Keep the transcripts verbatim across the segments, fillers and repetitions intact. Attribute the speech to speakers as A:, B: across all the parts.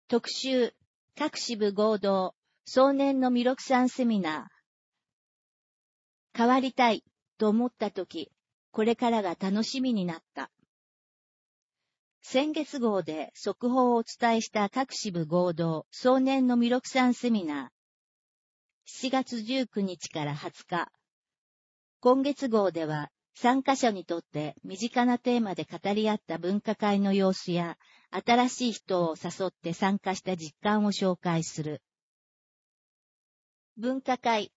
A: 特集、各支部合同、壮年の弥勒さんセミナー。変わりたいと思ったとき、これからが楽しみになった。先月号で速報をお伝えした各支部合同、壮年の弥勒さんセミナー。しちがつじゅうくにちからはつか。今月号では、参加者にとって身近なテーマで語り合った分科会の様子や、新しい人を誘って参加した実感を紹介する。分科会。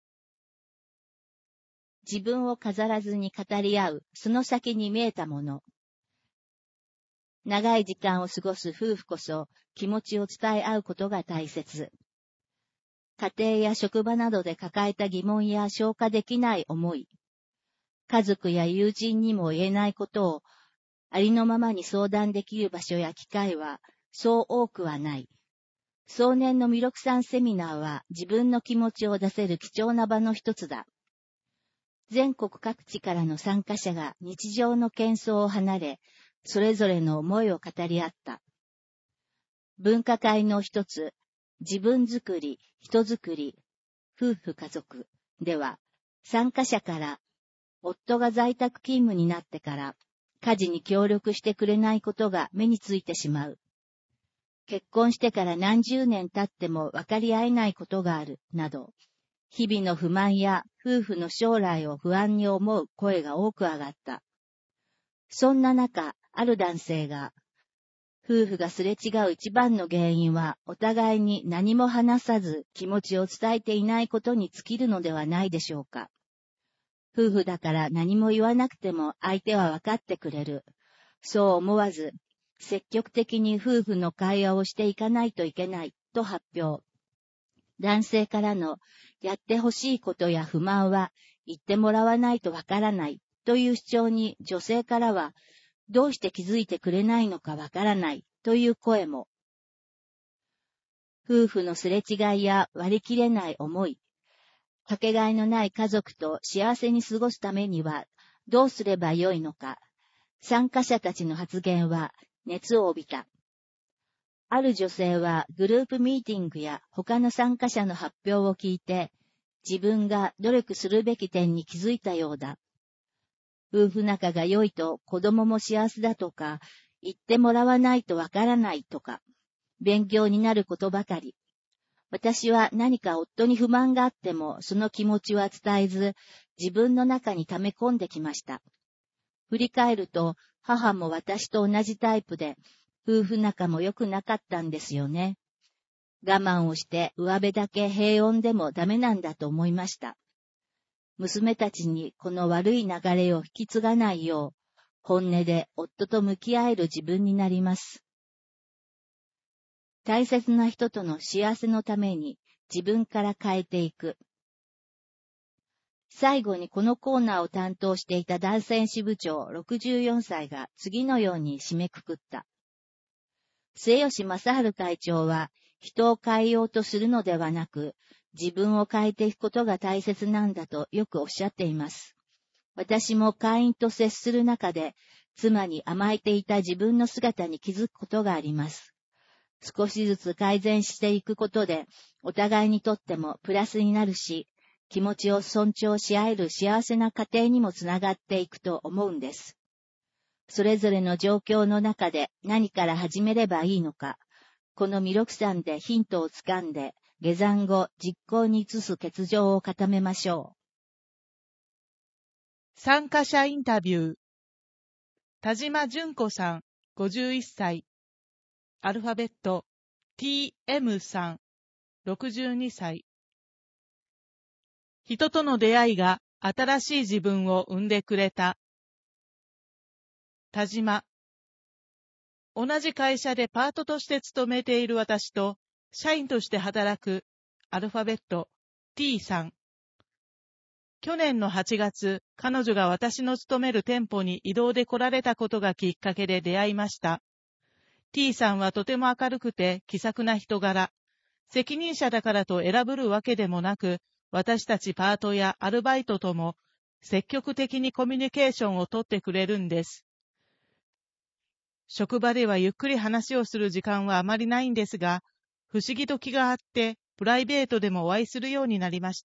A: 自分を飾らずに語り合う、その先に見えたもの。長い時間を過ごす夫婦こそ、気持ちを伝え合うことが大切。家庭や職場などで抱えた疑問や消化できない思い。家族や友人にも言えないことを、ありのままに相談できる場所や機会は、そう多くはない。壮年の弥勒さんセミナーは自分の気持ちを出せる貴重な場の一つだ。全国各地からの参加者が日常の喧騒を離れ、それぞれの思いを語り合った。分科会の一つ、自分づくり、人づくり、夫婦家族では、参加者から、夫が在宅勤務になってから、家事に協力してくれないことが目についてしまう。結婚してから何十年経っても分かり合えないことがある、など、日々の不満や夫婦の将来を不安に思う声が多く上がった。そんな中、ある男性が、夫婦がすれ違う一番の原因は、お互いに何も話さず気持ちを伝えていないことに尽きるのではないでしょうか。夫婦だから何も言わなくても相手は分かってくれる。そう思わず、積極的に夫婦の会話をしていかないといけない、と発表。男性からの、やってほしいことや不満は、言ってもらわないとわからない、という主張に女性からは、どうして気づいてくれないのかわからない、という声も。夫婦のすれ違いや割り切れない思い、かけがえのない家族と幸せに過ごすためには、どうすればよいのか。参加者たちの発言は、熱を帯びた。ある女性はグループミーティングや他の参加者の発表を聞いて、自分が努力するべき点に気づいたようだ。夫婦仲が良いと子供も幸せだとか、言ってもらわないとわからないとか、勉強になることばかり。私は何か夫に不満があってもその気持ちは伝えず、自分の中に溜め込んできました。振り返ると、母も私と同じタイプで、夫婦仲も良くなかったんですよね。我慢をして上辺だけ平穏でもダメなんだと思いました。娘たちにこの悪い流れを引き継がないよう、本音で夫と向き合える自分になります。大切な人との幸せのために自分から変えていく。最後にこのコーナーを担当していた男性支部長ろくじゅうよんさいが次のように締めくくった。末吉正治会長は、人を変えようとするのではなく、自分を変えていくことが大切なんだとよくおっしゃっています。私も会員と接する中で、妻に甘えていた自分の姿に気づくことがあります。少しずつ改善していくことで、お互いにとってもプラスになるし、気持ちを尊重し合える幸せな家庭にもつながっていくと思うんです。それぞれの状況の中で何から始めればいいのか、この弥勒山でヒントをつかんで、下山後実行に移す欠場を固めましょう。
B: 参加者インタビュー。田島純子さん、ごじゅういっさい。アルファベット ティーエム さん、ろくじゅうにさい。人との出会いが新しい自分を生んでくれた。田島。同じ会社でパートとして勤めている私と、社員として働く、アルファベット ティー さん。去年のはちがつ、彼女が私の勤める店舗に移動で来られたことがきっかけで出会いました。T さんはとても明るくて気さくな人柄。責任者だからと選ぶるわけでもなく、私たちパートやアルバイトとも積極的にコミュニケーションをとってくれるんです。 職場ではゆっくり話をする時間はあまりないんですが、不思議と気があって、プライベートでもお会いするようになりました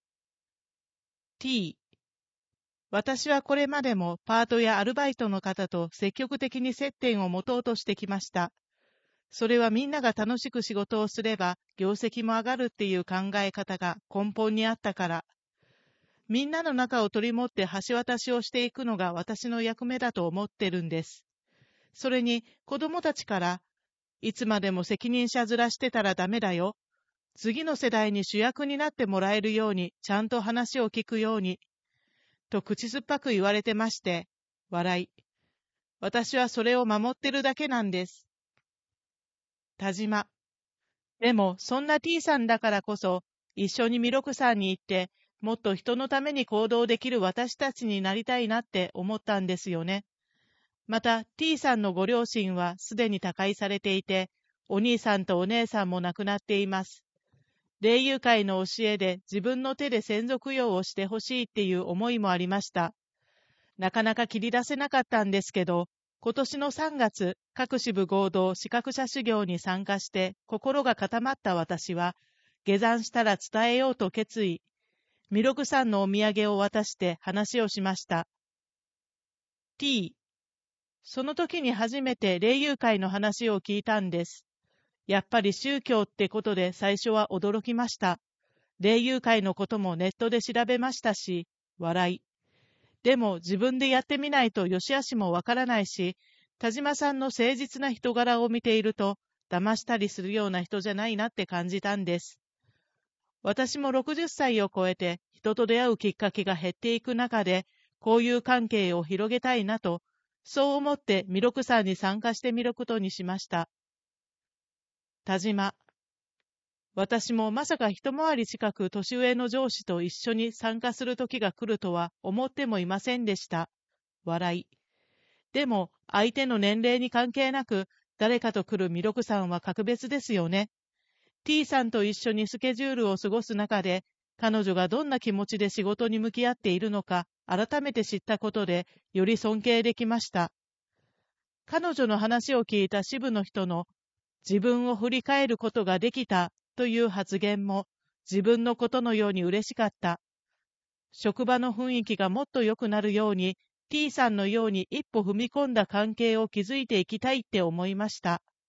B: 。T、私はこれまでもパートやアルバイトの方と積極的に接点を持とうとしてきました。それはみんなが楽しく仕事をすれば業績も上がるっていう考え方が根本にあったから。みんなの中を取り持って橋渡しをしていくのが私の役目だと思ってるんです。それに子供たちから、いつまでも責任者面してたらダメだよ。次の世代に主役になってもらえるようにちゃんと話を聞くように。と口酸っぱく言われてまして、笑い。私はそれを守ってるだけなんです。田島。でも、そんな T さんだからこそ、一緒に弥勒山に行って、もっと人のために行動できる私たちになりたいなって思ったんですよね。また、T さんのご両親はすでに他界されていて、お兄さんとお姉さんも亡くなっています。霊友会の教えで自分の手で先祖供養をしてほしいっていう思いもありました。なかなか切り出せなかったんですけど、今年のさんがつ、各支部合同資格者修行に参加して心が固まった私は、下山したら伝えようと決意、弥勒山のお土産を渡して話をしました。T、その時に初めて霊友会の話を聞いたんです。やっぱり宗教ってことで最初は驚きました。霊友会のこともネットで調べましたし、笑い。でも自分でやってみないと良し悪しもわからないし、田島さんの誠実な人柄を見ていると、騙したりするような人じゃないなって感じたんです。私もろくじゅっさいを超えて人と出会うきっかけが減っていく中で、交友関係を広げたいなと、そう思って弥勒山に参加してみることにしました。田島。私もまさか一回り近く年上の上司と一緒に参加する時が来るとは思ってもいませんでした。笑い。でも相手の年齢に関係なく誰かと来る弥勒さんは格別ですよね。T さんと一緒にスケジュールを過ごす中で彼女がどんな気持ちで仕事に向き合っているのか改めて知ったことでより尊敬できました。彼女の話を聞いた支部の人の自分を振り返ることができたという発言も自分のことのように嬉しかった。職場の雰囲気がもっと良くなるように T さんのように一歩踏み込んだ関係を築いていきたいって思いました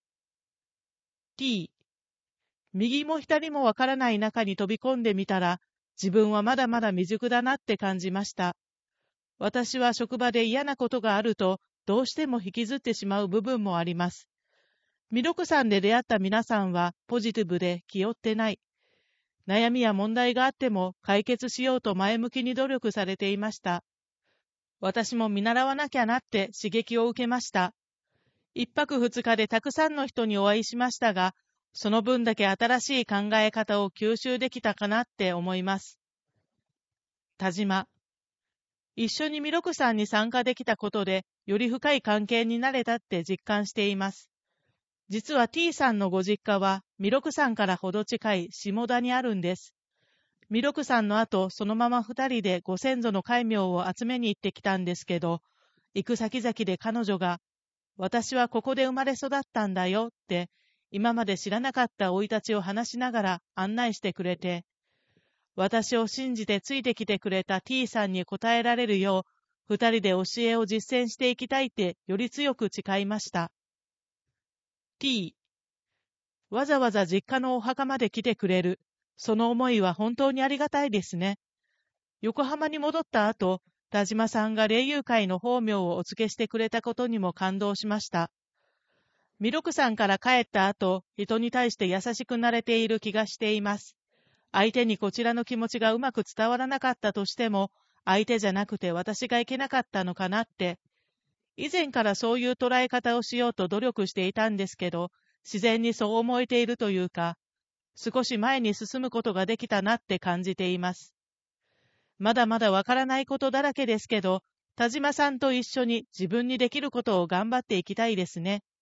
B: 。T、右も左もわからない中に飛び込んでみたら自分はまだまだ未熟だなって感じました。私は職場で嫌なことがあるとどうしても引きずってしまう部分もあります。弥勒山で出会った皆さんはポジティブで気負ってない。悩みや問題があっても解決しようと前向きに努力されていました。私も見習わなきゃなって刺激を受けました。一泊二日でたくさんの人にお会いしましたが、その分だけ新しい考え方を吸収できたかなって思います。田島。一緒に弥勒山に参加できたことで、より深い関係になれたって実感しています。実は T さんのご実家は弥勒山からほど近い下田にあるんです。弥勒山の後、そのまま二人でご先祖の戒名を集めに行ってきたんですけど、行く先々で彼女が、私はここで生まれ育ったんだよって、今まで知らなかった生い立ちを話しながら案内してくれて、私を信じてついてきてくれた T さんに応えられるよう、二人で教えを実践していきたいってより強く誓いました。T、わざわざ実家のお墓まで来てくれる。その思いは本当にありがたいですね。横浜に戻った後、田島さんが霊友会の法名をお付けしてくれたことにも感動しました。弥勒さんから帰った後、人に対して優しくなれている気がしています。相手にこちらの気持ちがうまく伝わらなかったとしても、相手じゃなくて私がいけなかったのかなって、以前からそういう捉え方をしようと努力していたんですけど、自然にそう思えているというか、少し前に進むことができたなって感じています。まだまだわからないことだらけですけど、田島さんと一緒に自分にできることを頑張っていきたいですね。